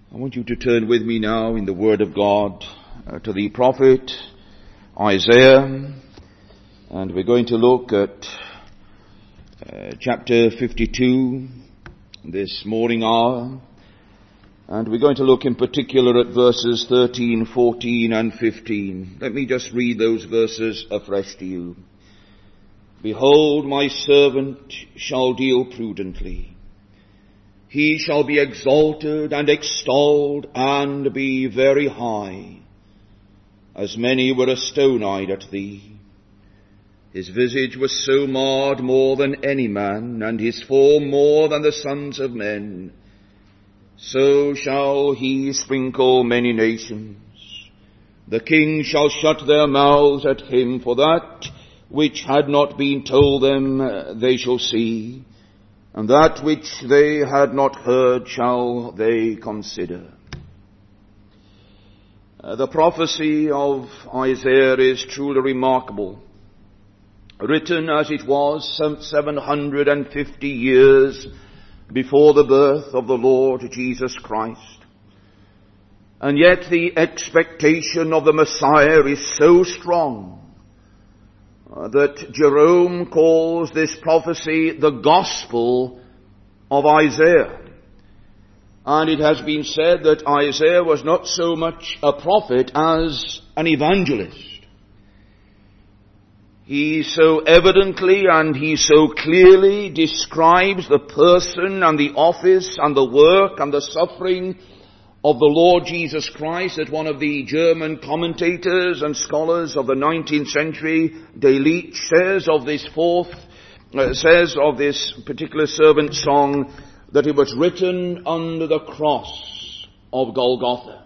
I want you to turn with me now in the Word of God to the prophet Isaiah, and we're going to look at chapter 52 this morning hour, and we're going to look in particular at verses 13, 14 and 15. Let me just read those verses afresh to you. Behold, my servant shall deal prudently. He shall be exalted and extolled and be very high, as many were astonied at thee. His visage was so marred more than any man, and his form more than the sons of men. So shall he sprinkle many nations. The kings shall shut their mouths at him, for that which had not been told them they shall see, and that which they had not heard shall they consider. The prophecy of Isaiah is truly remarkable. Written as it was some 750 years before the birth of the Lord Jesus Christ. And yet the expectation of the Messiah is so strong that Jerome calls this prophecy the gospel of Isaiah. And it has been said that Isaiah was not so much a prophet as an evangelist. He so evidently and he so clearly describes the person and the office and the work and the suffering of the Lord Jesus Christ that one of the German commentators and scholars of the 19th century, Delitzsch, says of this particular servant song that it was written under the cross of Golgotha.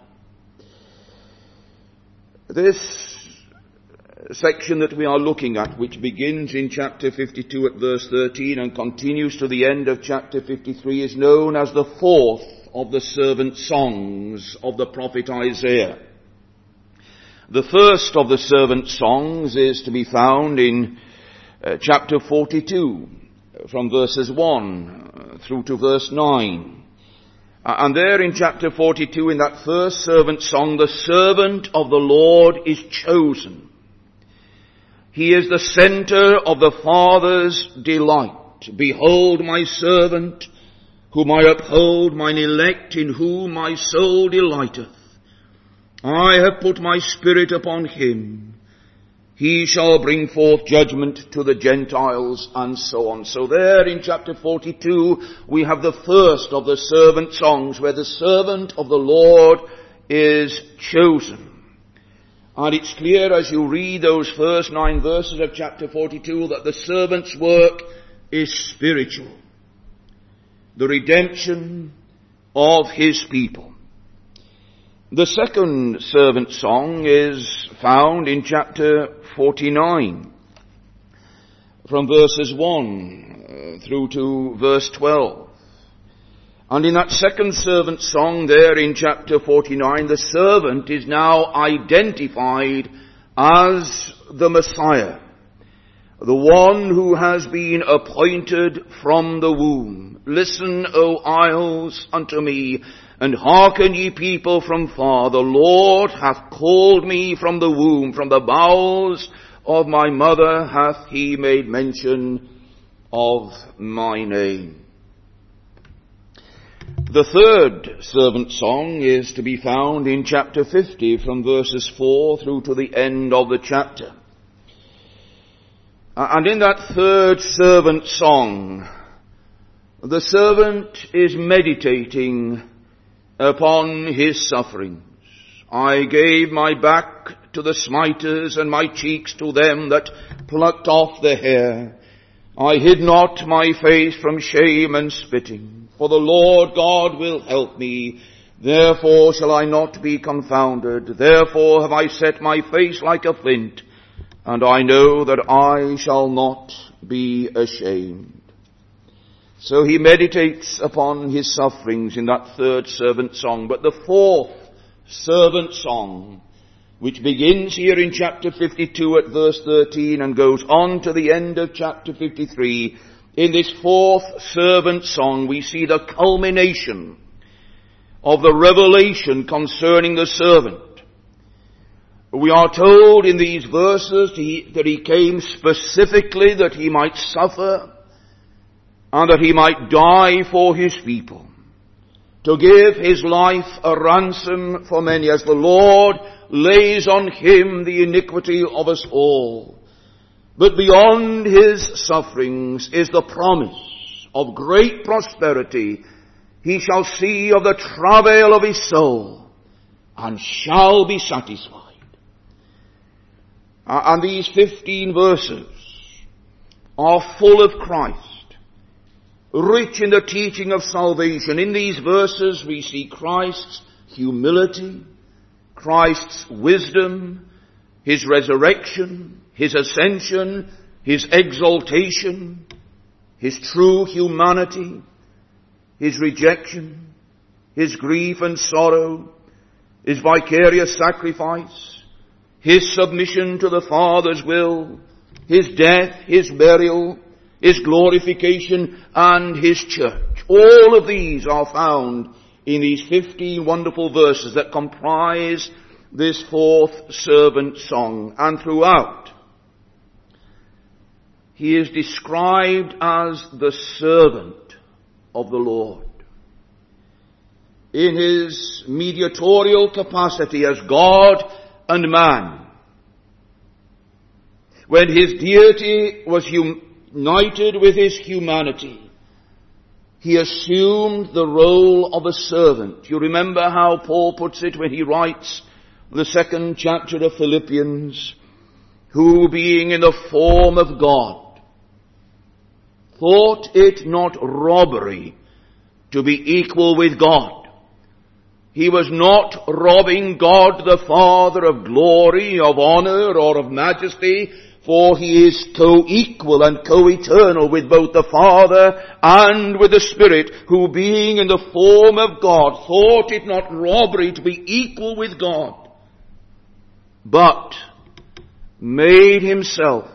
This section that we are looking at, which begins in chapter 52 at verse 13 and continues to the end of chapter 53, is known as the fourth of the servant songs of the prophet Isaiah. The first of the servant songs is to be found in chapter 42, from verses 1 through to verse 9. And there in chapter 42, in that first servant song, the servant of the Lord is chosen. He is the center of the Father's delight. Behold my servant, whom I uphold, mine elect, in whom my soul delighteth. I have put my spirit upon him. He shall bring forth judgment to the Gentiles, and so on. So there in chapter 42, we have the first of the servant songs, where the servant of the Lord is chosen. And it's clear as you read those first 9 verses of chapter 42 that the servant's work is spiritual. The redemption of his people. The second servant song is found in chapter 49, from verses 1 through to verse 12. And in that second servant song there in chapter 49, the servant is now identified as the Messiah, the one who has been appointed from the womb. Listen, O isles, unto me, and hearken, ye people from far. The Lord hath called me from the womb, from the bowels of my mother hath he made mention of my name. The third servant song is to be found in chapter 50, from verses 4 through to the end of the chapter. And in that third servant song, the servant is meditating upon his sufferings. I gave my back to the smiters, and my cheeks to them that plucked off the hair. I hid not my face from shame and spitting. For the Lord God will help me. Therefore shall I not be confounded. Therefore have I set my face like a flint, and I know that I shall not be ashamed. So he meditates upon his sufferings in that third servant song. But the fourth servant song, which begins here in chapter 52 at verse 13 and goes on to the end of chapter 53, in this fourth servant song we see the culmination of the revelation concerning the servant. We are told in these verses that he came specifically that he might suffer and that he might die for his people, to give his life a ransom for many, as the Lord lays on him the iniquity of us all. But beyond his sufferings is the promise of great prosperity. He shall see of the travail of his soul and shall be satisfied. And these 15 verses are full of Christ, rich in the teaching of salvation. In these verses we see Christ's humility, Christ's wisdom, his resurrection, his ascension, his exaltation, his true humanity, his rejection, his grief and sorrow, his vicarious sacrifice, his submission to the Father's will, his death, his burial, his glorification, and his church. All of these are found in these 15 wonderful verses that comprise this fourth servant song. And throughout, he is described as the servant of the Lord. In his mediatorial capacity as God and man, when his deity was united with his humanity, he assumed the role of a servant. You remember how Paul puts it when he writes the 2nd chapter of Philippians, who being in the form of God, thought it not robbery to be equal with God. He was not robbing God the Father of glory, of honor, or of majesty, for he is co-equal and co-eternal with both the Father and with the Spirit, who being in the form of God, thought it not robbery to be equal with God, but made himself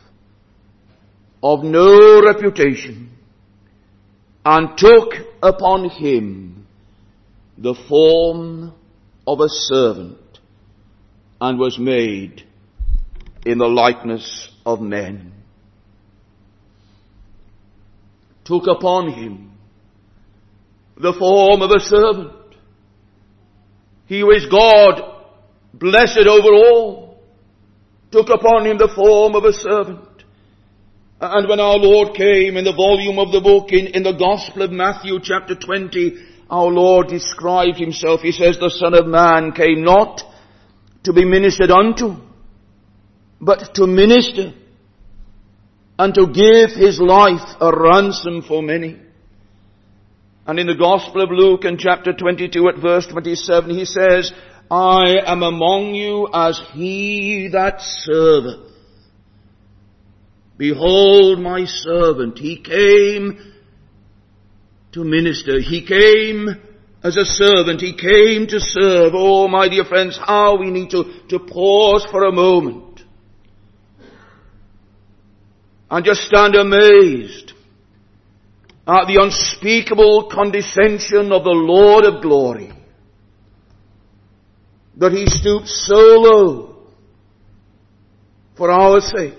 of no reputation, and took upon him the form of a servant, and was made in the likeness of men. Took upon him the form of a servant. He who is God, blessed over all, took upon him the form of a servant. And when our Lord came in the volume of the book in the Gospel of Matthew chapter 20, our Lord described himself. He says, the Son of Man came not to be ministered unto, but to minister, and to give his life a ransom for many. And in the Gospel of Luke in chapter 22 at verse 27, he says, I am among you as he that serveth. Behold my servant. He came to minister. He came as a servant. He came to serve. Oh, my dear friends, how we need to pause for a moment and just stand amazed at the unspeakable condescension of the Lord of glory, that he stooped so low for our sakes,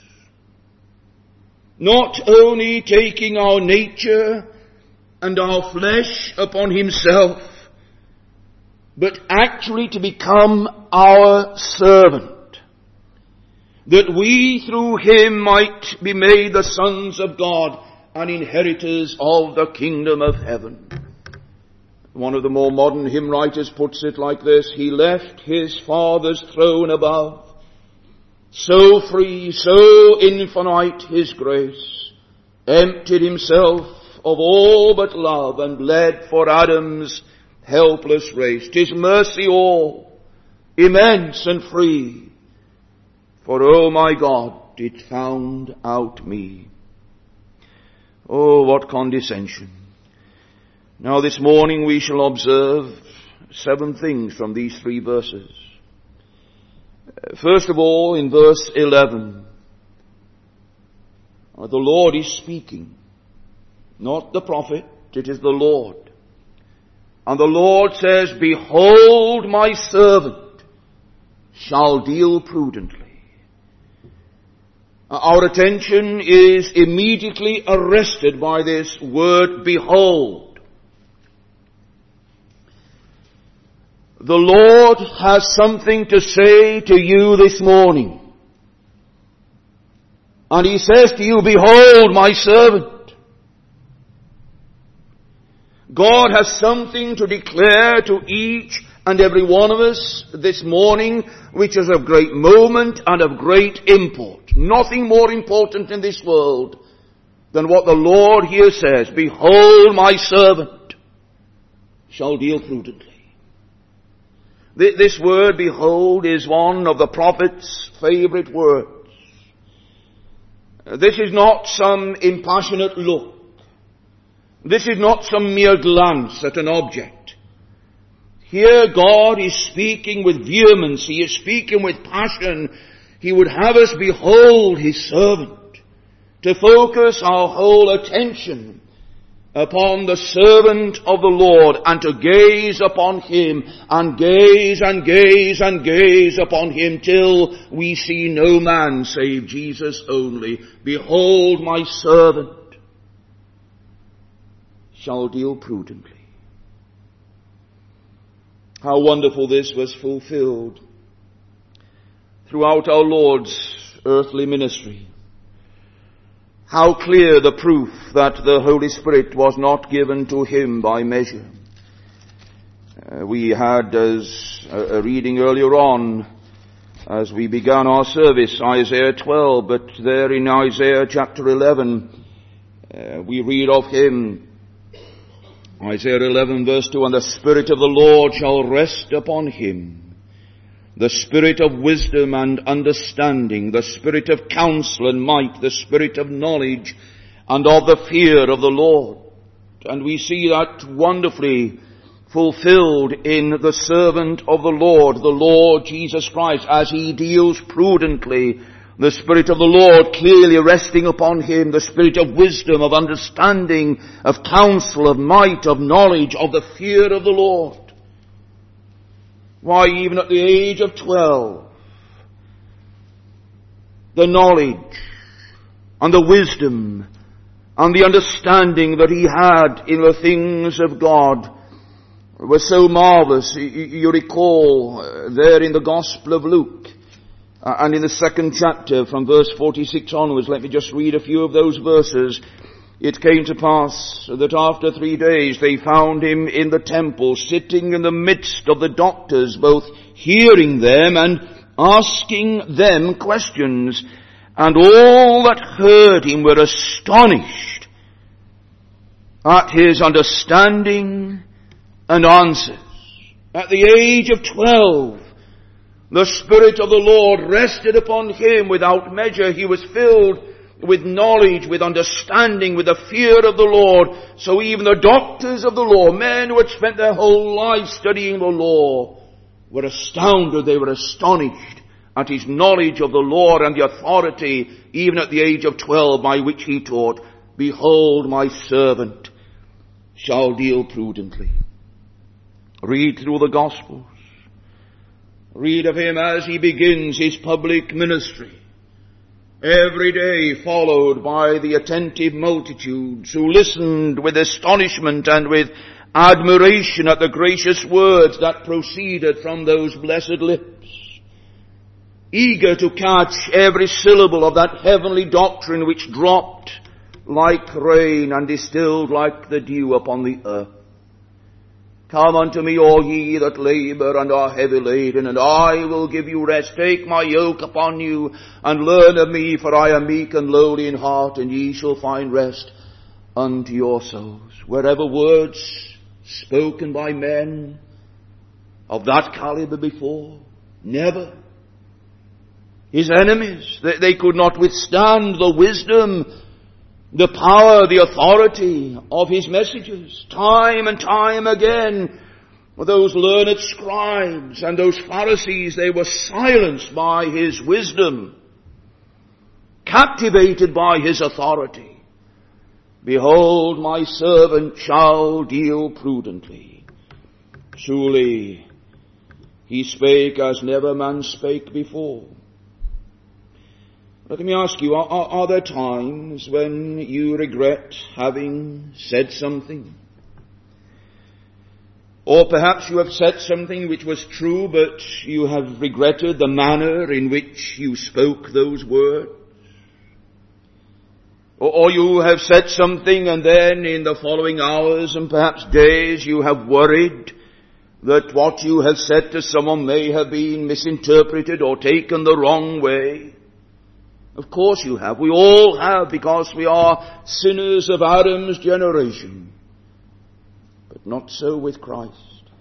not only taking our nature and our flesh upon himself, but actually to become our servant, that we through him might be made the sons of God and inheritors of the kingdom of heaven. One of the more modern hymn writers puts it like this: he left his Father's throne above, so free, so infinite his grace, emptied himself of all but love, and bled for Adam's helpless race. 'Tis mercy all, immense and free, for oh my God, it found out me. Oh, what condescension. Now this morning we shall observe 7 things from these 3 verses. First of all, in verse 11, the Lord is speaking. Not the prophet, it is the Lord. And the Lord says, behold, my servant shall deal prudently. Our attention is immediately arrested by this word, behold. The Lord has something to say to you this morning. And He says to you, behold, my servant. God has something to declare to each and every one of us this morning, which is of great moment and of great import. Nothing more important in this world than what the Lord here says, behold, my servant shall deal prudently. This word, behold, is one of the prophet's favorite words. This is not some impassionate look. This is not some mere glance at an object. Here God is speaking with vehemence. He is speaking with passion. He would have us behold His servant, to focus our whole attention upon the servant of the Lord, and to gaze upon Him, and gaze and gaze and gaze upon Him till we see no man save Jesus only. Behold, my servant shall deal prudently. How wonderful this was fulfilled throughout our Lord's earthly ministry. How clear the proof that the Holy Spirit was not given to Him by measure. We had as a reading earlier on, as we began our service, Isaiah 12, but there in Isaiah chapter 11, we read of Him, Isaiah 11 verse 2, and the Spirit of the Lord shall rest upon Him, the Spirit of wisdom and understanding, the Spirit of counsel and might, the Spirit of knowledge and of the fear of the Lord. And we see that wonderfully fulfilled in the servant of the Lord Jesus Christ, as He deals prudently. The Spirit of the Lord clearly resting upon Him, the Spirit of wisdom, of understanding, of counsel, of might, of knowledge, of the fear of the Lord. Why, even at the age of 12, the knowledge and the wisdom and the understanding that he had in the things of God was so marvelous. You recall there in the Gospel of Luke, and in the 2nd chapter from verse 46 onwards, let me just read a few of those verses. It came to pass that after 3 days they found him in the temple, sitting in the midst of the doctors, both hearing them and asking them questions. And all that heard him were astonished at his understanding and answers. At the age of 12, the Spirit of the Lord rested upon him without measure. He was filled with knowledge, with understanding, with the fear of the Lord. So even the doctors of the law, men who had spent their whole life studying the law, were astounded. They were astonished at his knowledge of the Lord and the authority, even at the age of 12, by which he taught, behold, my servant shall deal prudently. Read through the Gospels. Read of him as he begins his public ministry, every day followed by the attentive multitudes who listened with astonishment and with admiration at the gracious words that proceeded from those blessed lips, eager to catch every syllable of that heavenly doctrine which dropped like rain and distilled like the dew upon the earth. Come unto me, all ye that labor and are heavy laden, and I will give you rest. Take my yoke upon you, and learn of me, for I am meek and lowly in heart, and ye shall find rest unto your souls. Wherever words spoken by men of that caliber before, never. His enemies, they could not withstand the wisdom, the power, the authority of his messages. Time and time again, those learned scribes and those Pharisees, they were silenced by his wisdom, captivated by his authority. Behold, my servant shall deal prudently. Truly, he spake as never man spake before. Let me ask you, are there times when you regret having said something? Or perhaps you have said something which was true, but you have regretted the manner in which you spoke those words? Or you have said something and then in the following hours and perhaps days you have worried that what you have said to someone may have been misinterpreted or taken the wrong way. Of course you have. We all have, because we are sinners of Adam's generation. But not so with Christ.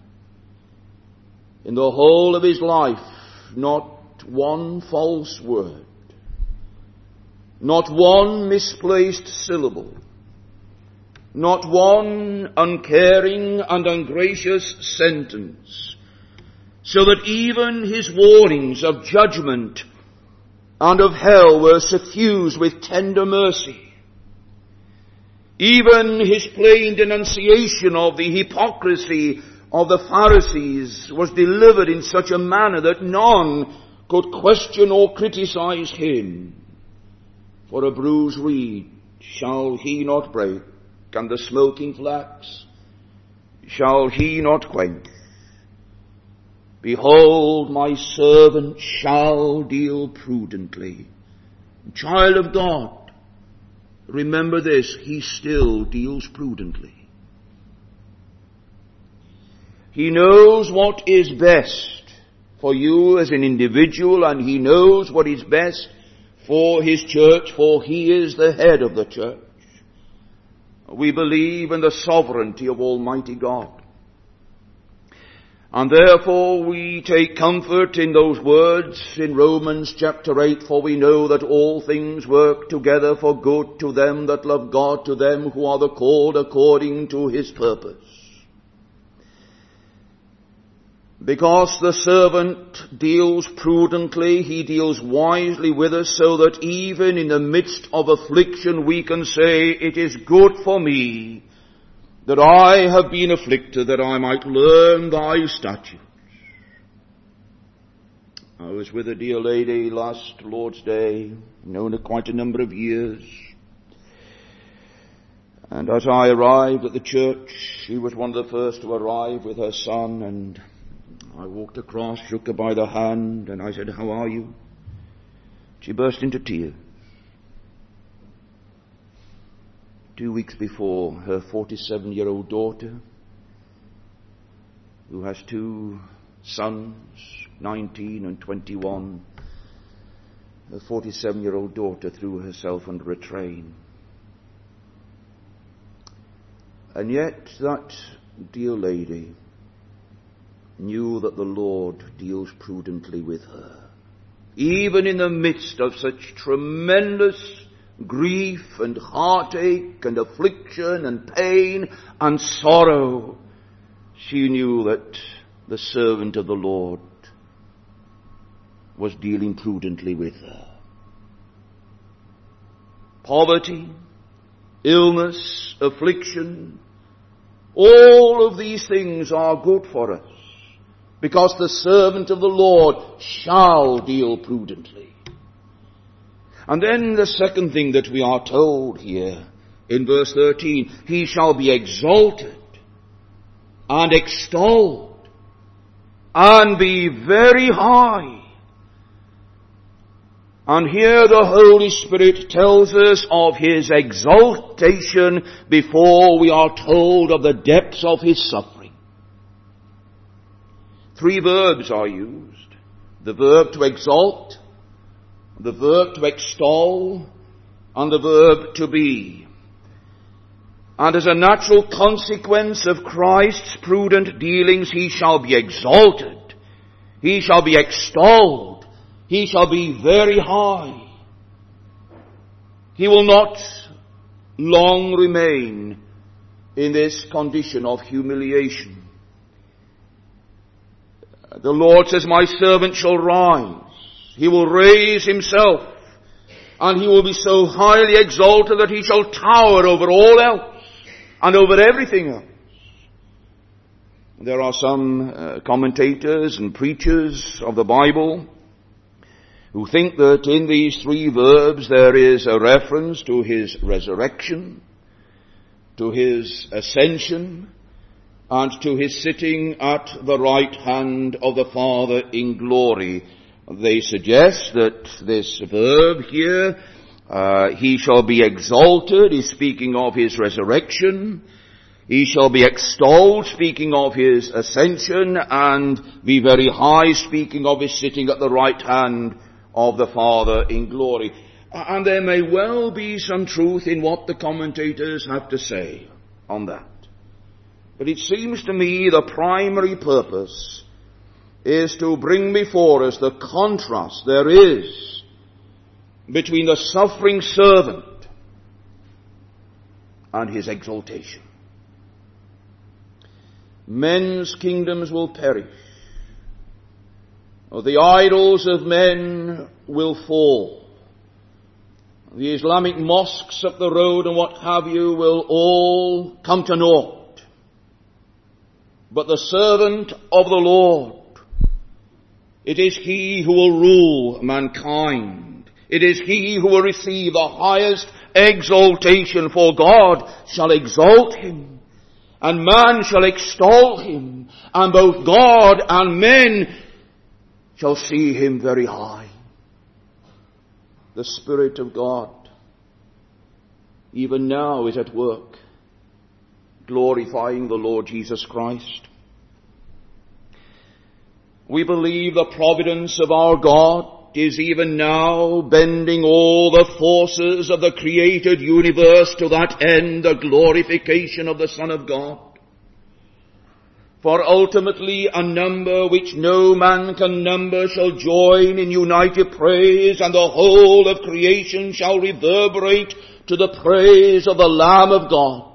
In the whole of his life, not one false word. Not one misplaced syllable. Not one uncaring and ungracious sentence. So that even his warnings of judgment and of hell were suffused with tender mercy. Even his plain denunciation of the hypocrisy of the Pharisees was delivered in such a manner that none could question or criticize him. For a bruised reed shall he not break, and the smoking flax shall he not quench. Behold, my servant shall deal prudently. Child of God, remember this, he still deals prudently. He knows what is best for you as an individual, and he knows what is best for his church, for he is the head of the church. We believe in the sovereignty of Almighty God. And therefore we take comfort in those words in Romans chapter 8, for we know that all things work together for good to them that love God, to them who are the called according to his purpose. Because the servant deals prudently, he deals wisely with us, so that even in the midst of affliction we can say, it is good for me that I have been afflicted, that I might learn thy statutes. I was with a dear lady last Lord's Day, known her quite a number of years. And as I arrived at the church, she was one of the first to arrive with her son, and I walked across, shook her by the hand, and I said, how are you? She burst into tears. 2 weeks before, her 47-year-old daughter, who has 2 sons, 19 and 21, her 47-year-old daughter threw herself under a train. And yet that dear lady knew that the Lord deals prudently with her. Even in the midst of such tremendous grief and heartache and affliction and pain and sorrow, she knew that the servant of the Lord was dealing prudently with her. Poverty, illness, affliction, all of these things are good for us, because the servant of the Lord shall deal prudently. And then the second thing that we are told here in verse 13, he shall be exalted and extolled and be very high. And here the Holy Spirit tells us of his exaltation before we are told of the depths of his suffering. 3 verbs are used. The verb to exalt, the verb to extol, and the verb to be. And as a natural consequence of Christ's prudent dealings, he shall be exalted, he shall be extolled, he shall be very high. He will not long remain in this condition of humiliation. The Lord says, my servant shall rise. He will raise himself, and he will be so highly exalted that he shall tower over all else and over everything else. There are some commentators and preachers of the Bible who think that in these three verbs there is a reference to his resurrection, to his ascension, and to his sitting at the right hand of the Father in glory. They suggest that this verb here, he shall be exalted, is speaking of his resurrection. He shall be extolled, speaking of his ascension, and be very high, speaking of his sitting at the right hand of the Father in glory. And there may well be some truth in what the commentators have to say on that. But it seems to me the primary purpose is to bring before us the contrast there is between the suffering servant and his exaltation. Men's kingdoms will perish. The idols of men will fall. The Islamic mosques up the road and what have you will all come to naught. But the servant of the Lord, it is he who will rule mankind. It is he who will receive the highest exaltation, for God shall exalt him, and man shall extol him, and both God and men shall see him very high. The Spirit of God, even now, is at work, glorifying the Lord Jesus Christ. We believe the providence of our God is even now bending all the forces of the created universe to that end, the glorification of the Son of God. For ultimately a number which no man can number shall join in united praise, and the whole of creation shall reverberate to the praise of the Lamb of God.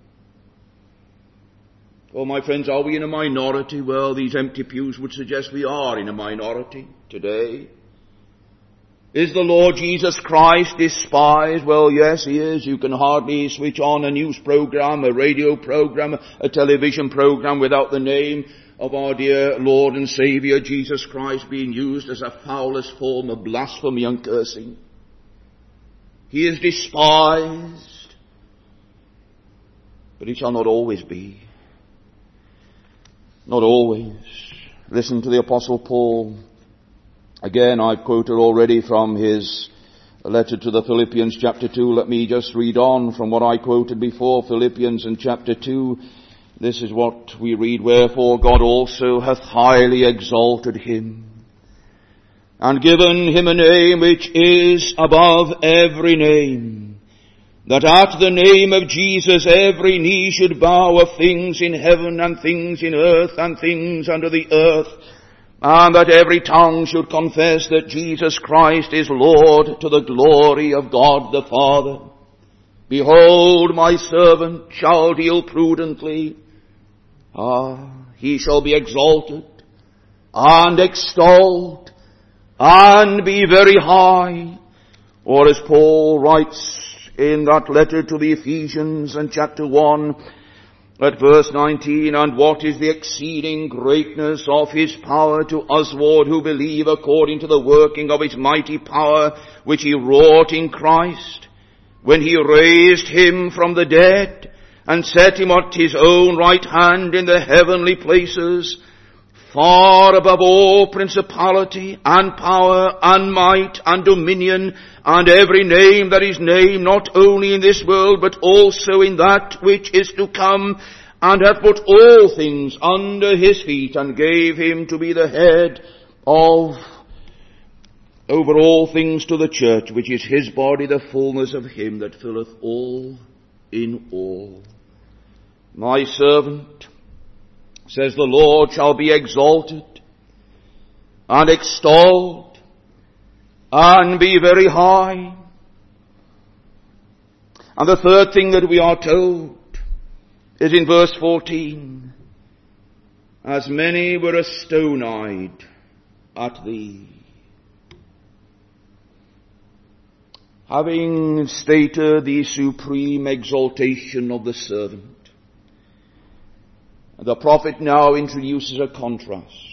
Oh, my friends, are we in a minority? Well, these empty pews would suggest we are in a minority today. Is the Lord Jesus Christ despised? Well, yes, he is. You can hardly switch on a news program, a radio program, a television program without the name of our dear Lord and Saviour Jesus Christ being used as a foulest form of blasphemy and cursing. He is despised, but he shall not always be. Not always. Listen to the Apostle Paul. Again, I've quoted already from his letter to the Philippians chapter 2. Let me just read on from what I quoted before, Philippians in chapter 2. This is what we read. Wherefore God also hath highly exalted him, and given him a name which is above every name, that at the name of Jesus every knee should bow, of things in heaven and things in earth and things under the earth, and that every tongue should confess that Jesus Christ is Lord, to the glory of God the Father. Behold, my servant shall deal prudently. He shall be exalted and extolled and be very high. Or as Paul writes in that letter to the Ephesians in chapter 1 at verse 19, and what is the exceeding greatness of his power to usward who believe, according to the working of his mighty power, which he wrought in Christ, when he raised him from the dead, and set him at his own right hand in the heavenly places, far above all principality and power and might and dominion and every name that is named, not only in this world but also in that which is to come, and hath put all things under his feet, and gave him to be the head of over all things to the church, which is his body, the fullness of him that filleth all in all. My servant, says the Lord, shall be exalted and extolled and be very high. And the third thing that we are told is in verse 14. As many were astonied at thee. Having stated the supreme exaltation of the servant, The prophet now introduces a contrast.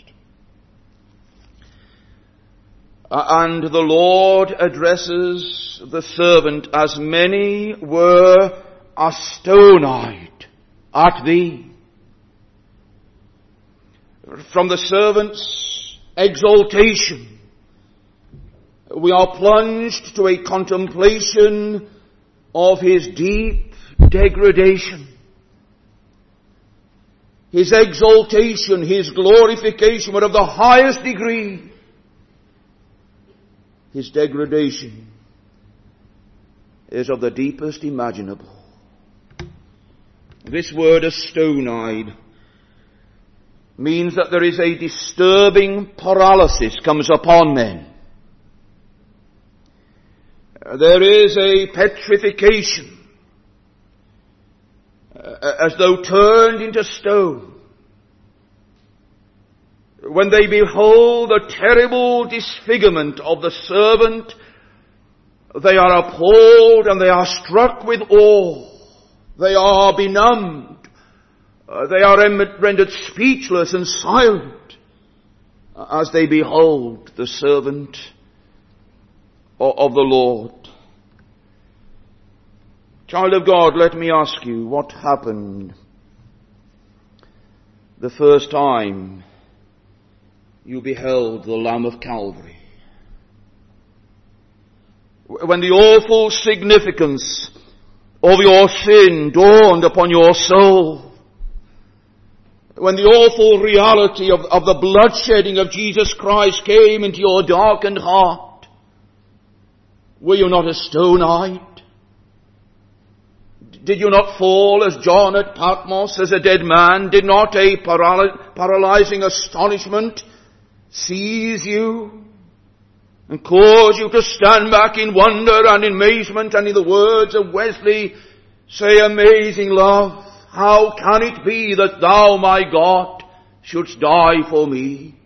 And the Lord addresses the servant, as many were astonied at thee. From the servant's exaltation, we are plunged to a contemplation of his deep degradation. His exaltation, his glorification were of the highest degree. His degradation is of the deepest imaginable. This word astonied means that there is a disturbing paralysis comes upon men. There is a petrification, as though turned into stone. When they behold the terrible disfigurement of the servant, they are appalled and they are struck with awe. They are benumbed. They are rendered speechless and silent as they behold the servant of the Lord. Child of God, let me ask you, what happened the first time you beheld the Lamb of Calvary? When the awful significance of your sin dawned upon your soul, when the awful reality of the bloodshedding of Jesus Christ came into your darkened heart, were you not astonied? Did you not fall as John at Patmos as a dead man? Did not a paralyzing astonishment seize you and cause you to stand back in wonder and amazement, and in the words of Wesley, say, amazing love, how can it be that thou, my God, shouldst die for me?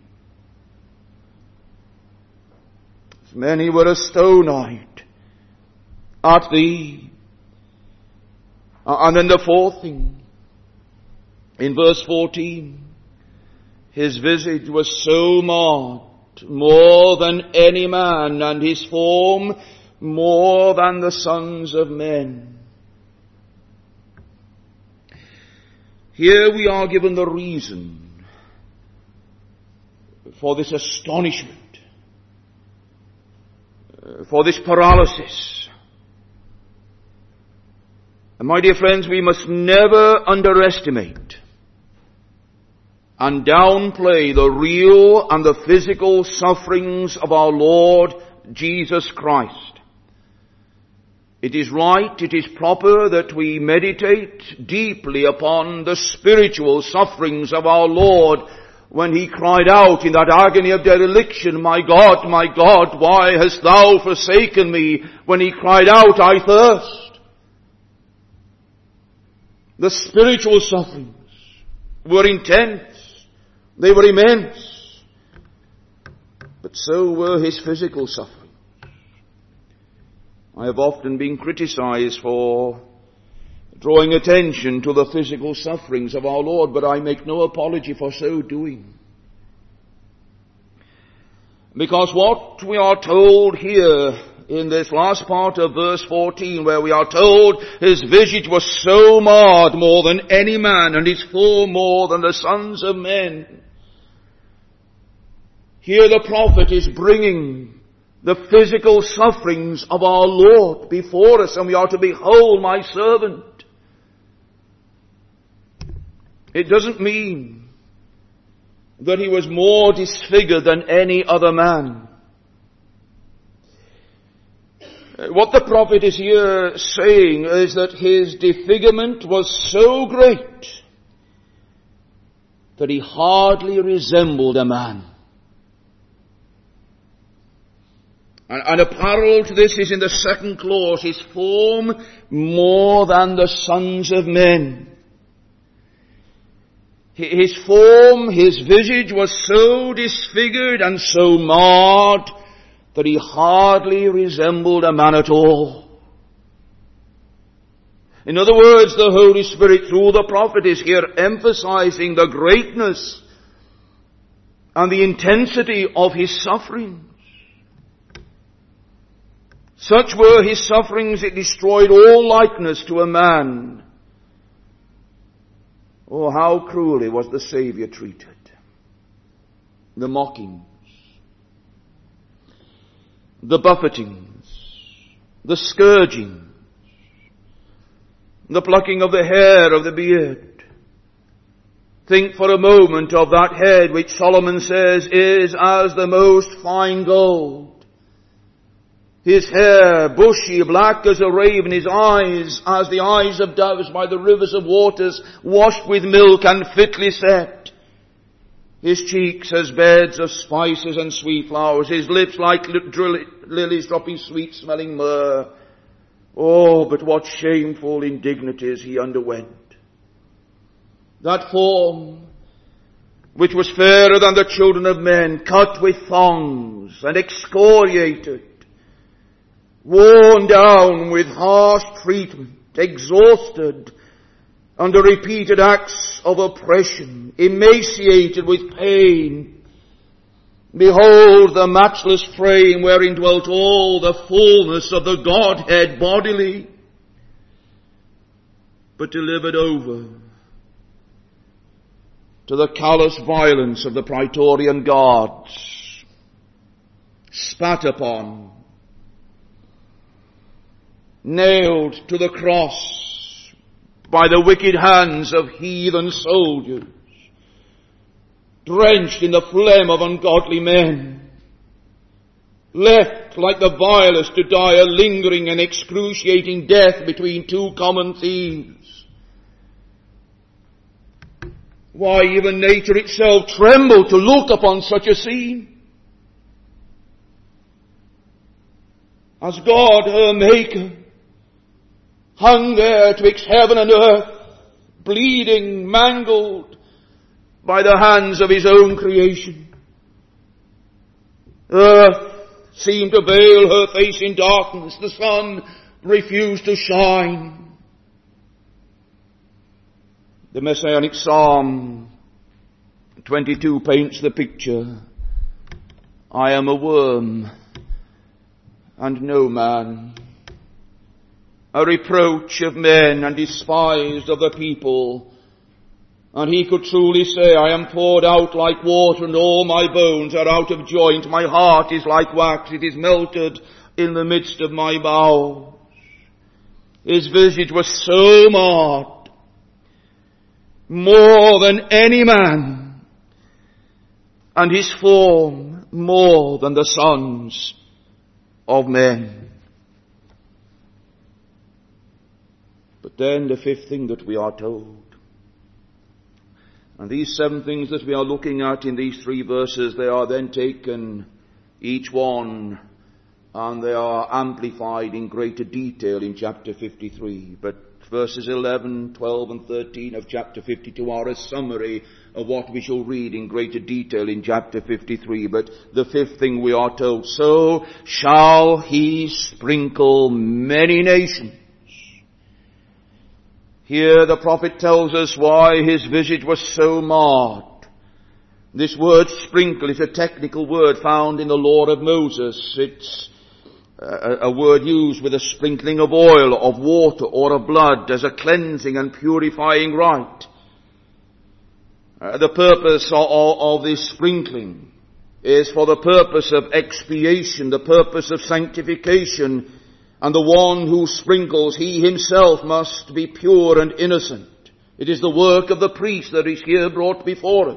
Many were astonied at thee. And then the fourth thing, in verse 14, his visage was so marred, more than any man, and his form more than the sons of men. Here we are given the reason for this astonishment, for this paralysis. And my dear friends, we must never underestimate and downplay the real and the physical sufferings of our Lord Jesus Christ. It is right, it is proper that we meditate deeply upon the spiritual sufferings of our Lord when he cried out in that agony of dereliction, my God, why hast thou forsaken me? When he cried out, I thirst. The spiritual sufferings were intense. They were immense. But so were his physical sufferings. I have often been criticized for drawing attention to the physical sufferings of our Lord, but I make no apology for so doing. Because what we are told here in this last part of verse 14, where we are told his visage was so marred more than any man, and his form more than the sons of men. Here the prophet is bringing the physical sufferings of our Lord before us, and we are to behold my servant. It doesn't mean that he was more disfigured than any other man. What the prophet is here saying is that his disfigurement was so great that he hardly resembled a man. And a parallel to this is in the second clause, his form more than the sons of men. His form, his visage was so disfigured and so marred that he hardly resembled a man at all. In other words, the Holy Spirit through the prophet is here emphasizing the greatness and the intensity of his sufferings. Such were his sufferings, it destroyed all likeness to a man. Oh, how cruelly was the Saviour treated. The mockings, the buffetings, the scourgings, the plucking of the hair of the beard. Think for a moment of that head which Solomon says is as the most fine gold. His hair bushy, black as a raven, his eyes as the eyes of doves by the rivers of waters, washed with milk and fitly set. His cheeks as beds of spices and sweet flowers, his lips like lilies dropping sweet-smelling myrrh. Oh, but what shameful indignities he underwent. That form, which was fairer than the children of men, cut with thongs and excoriated, worn down with harsh treatment, exhausted under repeated acts of oppression, emaciated with pain. Behold the matchless frame wherein dwelt all the fullness of the Godhead bodily, but delivered over to the callous violence of the Praetorian guards, spat upon, nailed to the cross by the wicked hands of heathen soldiers, drenched in the phlegm of ungodly men, left like the vilest to die a lingering and excruciating death between two common thieves. Why, even nature itself trembled to look upon such a scene. As God, her Maker, hung there twixt heaven and earth, bleeding, mangled by the hands of his own creation. Earth seemed to veil her face in darkness. The sun refused to shine. The Messianic Psalm 22 paints the picture. I am a worm and no man, a reproach of men and despised of the people. And he could truly say, I am poured out like water, and all my bones are out of joint. My heart is like wax, it is melted in the midst of my bowels. His visage was so marred, more than any man, and his form more than the sons of men. But then the fifth thing that we are told, and these 7 things that we are looking at in these 3 verses, they are then taken, each one, and they are amplified in greater detail in chapter 53. But verses 11, 12 and 13 of chapter 52 are a summary of what we shall read in greater detail in chapter 53. But the 5th thing we are told, so shall he sprinkle many nations. Here the prophet tells us why his visage was so marred. This word sprinkle is a technical word found in the law of Moses. It's a word used with a sprinkling of oil, of water, or of blood as a cleansing and purifying rite. The purpose of this sprinkling is for the purpose of expiation, the purpose of sanctification, and the one who sprinkles, he himself must be pure and innocent. It is the work of the priest that is here brought before us.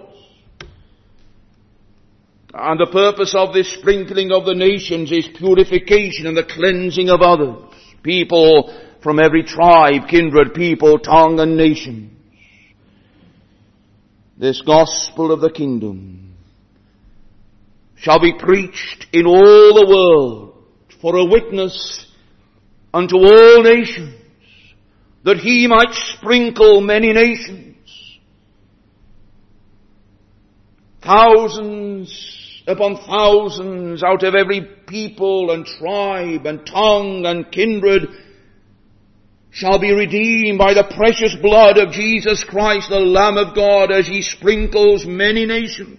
And the purpose of this sprinkling of the nations is purification and the cleansing of others. People from every tribe, kindred, people, tongue and nation. This gospel of the kingdom shall be preached in all the world for a witness unto all nations, that he might sprinkle many nations. Thousands upon thousands out of every people and tribe and tongue and kindred shall be redeemed by the precious blood of Jesus Christ, the Lamb of God, as he sprinkles many nations.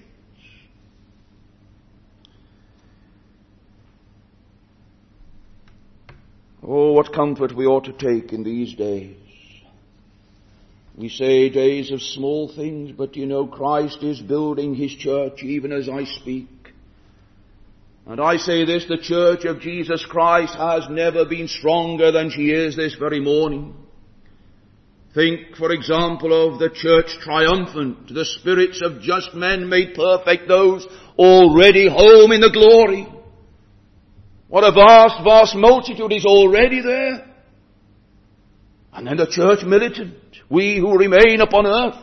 Oh, what comfort we ought to take in these days. We say days of small things, but you know, Christ is building his church even as I speak. And I say this, the church of Jesus Christ has never been stronger than she is this very morning. Think, for example, of the church triumphant, the spirits of just men made perfect, those already home in the glory. What a vast, vast multitude is already there. And then the church militant, we who remain upon earth.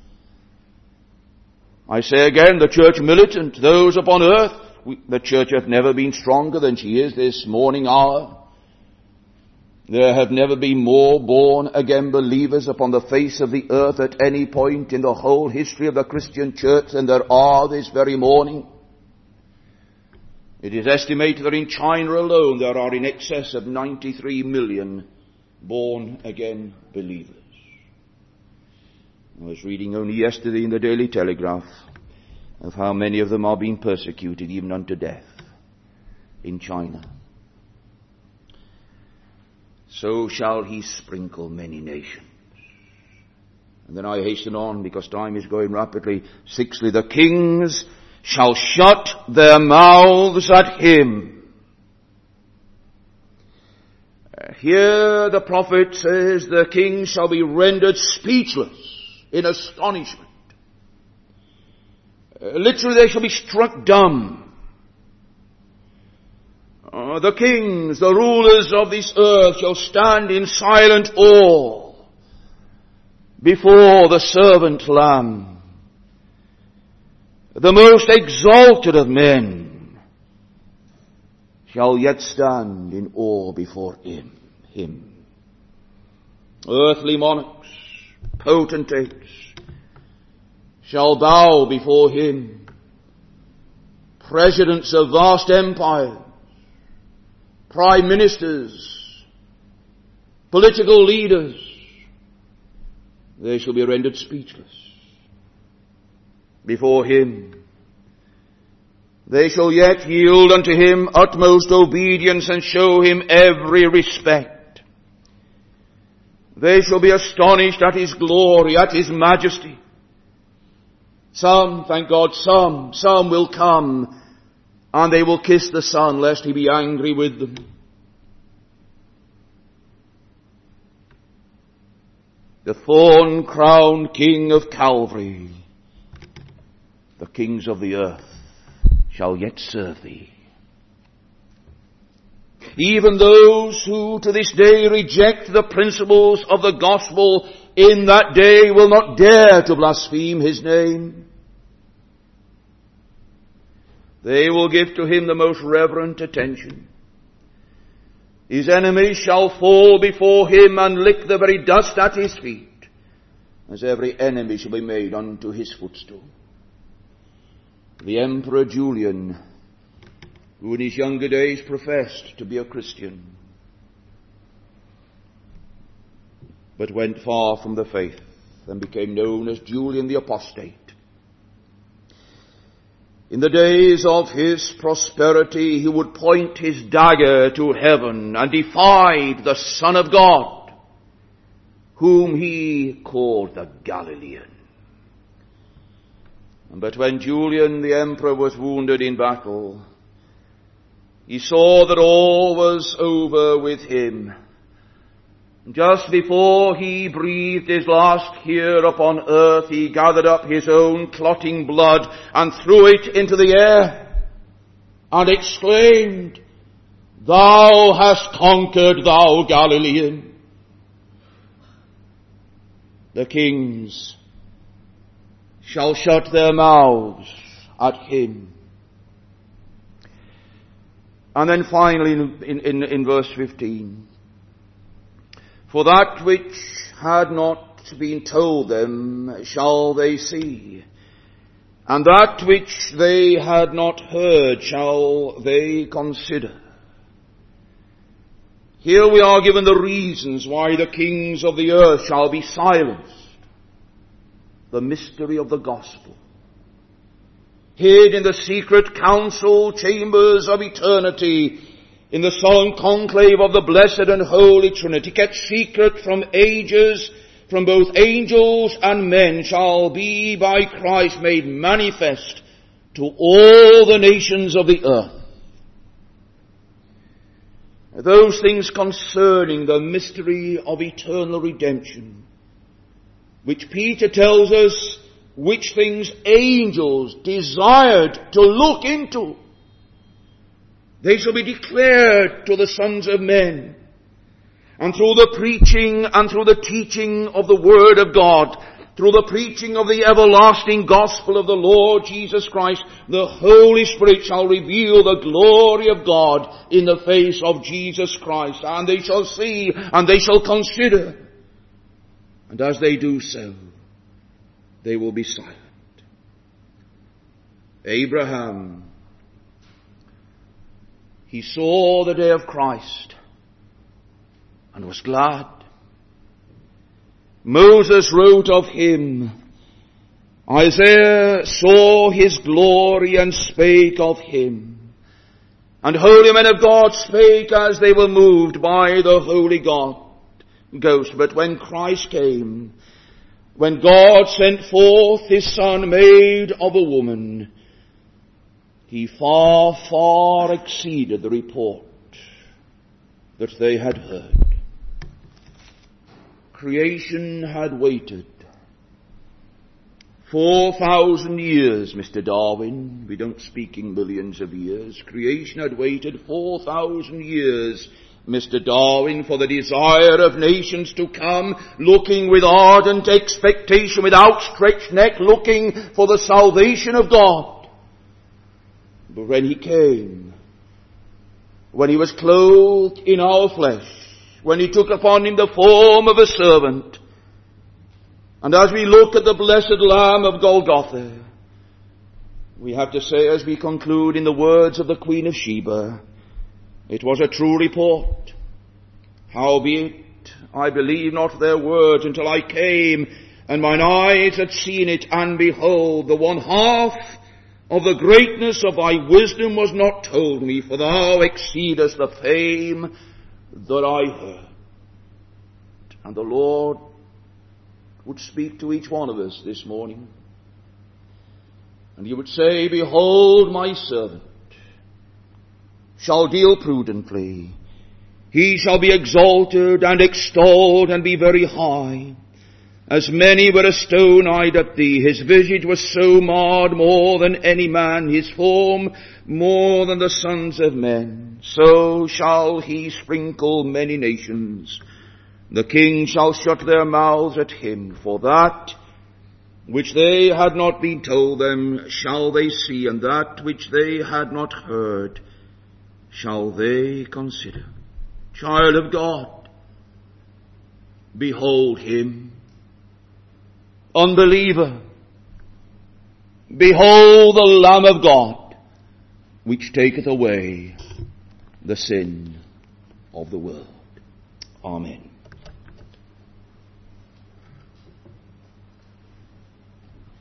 I say again, the church militant, those upon earth. The church hath never been stronger than she is this morning hour. There have never been more born again believers upon the face of the earth at any point in the whole history of the Christian church than there are this very morning. It is estimated that in China alone there are in excess of 93 million born again believers. I was reading only yesterday in the Daily Telegraph of how many of them are being persecuted even unto death in China. So shall he sprinkle many nations. And then I hasten on because time is going rapidly. Sixthly, the kings shall shut their mouths at him. Here the prophet says the kings shall be rendered speechless in astonishment. Literally, they shall be struck dumb. The kings, the rulers of this earth shall stand in silent awe before the servant Lamb. The most exalted of men shall yet stand in awe before him. Earthly monarchs, potentates, shall bow before him. Presidents of vast empires, prime ministers, political leaders, they shall be rendered speechless before him. They shall yet yield unto him utmost obedience and show him every respect. They shall be astonished at his glory, at his majesty. Some, thank God, some will come and they will kiss the Son lest he be angry with them. The thorn-crowned King of Calvary, the kings of the earth shall yet serve thee. Even those who to this day reject the principles of the gospel in that day will not dare to blaspheme his name. They will give to him the most reverent attention. His enemies shall fall before him and lick the very dust at his feet, as every enemy shall be made unto his footstool. The Emperor Julian, who in his younger days professed to be a Christian, but went far from the faith and became known as Julian the Apostate. In the days of his prosperity, he would point his dagger to heaven and defied the Son of God, whom he called the Galilean. But when Julian the emperor was wounded in battle, he saw that all was over with him. Just before he breathed his last here upon earth, he gathered up his own clotting blood and threw it into the air and exclaimed, "Thou hast conquered, thou Galilean." The kings shall shut their mouths at him. And then finally in verse 15, for that which had not been told them shall they see, and that which they had not heard shall they consider. Here we are given the reasons why the kings of the earth shall be silenced. The mystery of the gospel, hid in the secret council chambers of eternity, in the solemn conclave of the blessed and holy Trinity, kept secret from ages, from both angels and men, shall be by Christ made manifest to all the nations of the earth. Those things concerning the mystery of eternal redemption, which Peter tells us which things angels desired to look into, they shall be declared to the sons of men. And through the preaching and through the teaching of the Word of God, through the preaching of the everlasting gospel of the Lord Jesus Christ, the Holy Spirit shall reveal the glory of God in the face of Jesus Christ. And they shall see and they shall consider. And as they do so, they will be silent. Abraham, he saw the day of Christ and was glad. Moses wrote of him. Isaiah saw his glory and spake of him. And holy men of God spake as they were moved by the Holy Ghost. But when Christ came, when God sent forth his Son made of a woman, he far, far exceeded the report that they had heard. Creation had waited 4,000 years, Mr. Darwin. We don't speak in millions of years. Creation had waited 4,000 years, Mr. Darwin, for the desire of nations to come, looking with ardent expectation, with outstretched neck, looking for the salvation of God. But when he came, when he was clothed in our flesh, when he took upon him the form of a servant, and as we look at the blessed Lamb of Golgotha, we have to say, as we conclude in the words of the Queen of Sheba, it was a true report. Howbeit, I believed not their words until I came, and mine eyes had seen it, and behold, the one half of the greatness of thy wisdom was not told me, for thou exceedest the fame that I heard. And the Lord would speak to each one of us this morning. And he would say, behold, my servant shall deal prudently. He shall be exalted and extolled and be very high. As many were stone-eyed at thee, his visage was so marred more than any man, his form more than the sons of men. So shall he sprinkle many nations. The kings shall shut their mouths at him, for that which they had not been told them shall they see, and that which they had not heard shall they consider. Child of God, behold him. Unbeliever, behold the Lamb of God, which taketh away the sin of the world. Amen.